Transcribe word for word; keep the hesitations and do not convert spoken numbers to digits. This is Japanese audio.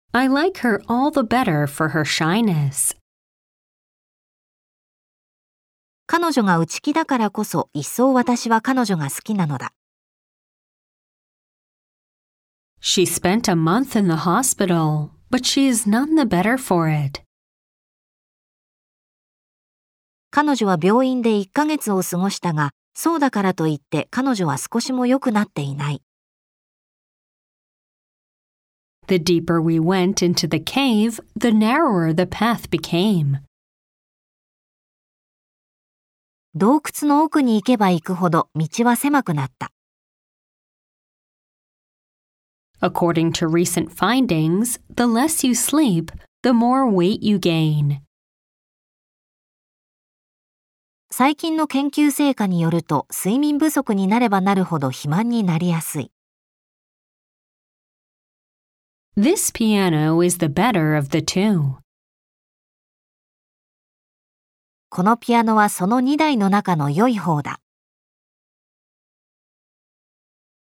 I like her all the better for her shyness. 彼女が内気だからこそ一層私は彼女が好きなのだ。 She spent a month in the hospital, but she is none the better for it. 彼女は病院でいっかげつを過ごしたが、そうだからといって彼女は少しも良くなっていない。 The deeper we went into the cave, the narrower the path became. 洞窟の奥に行けば行くほど道は狭くなった。 According to recent findings, the less you sleep, the more weight you gain. 最近の研究成果によると、睡眠不足になればなるほど肥満になりやすい。 This piano is the better of the two. このピアノはそのにだいの中の良い方だ。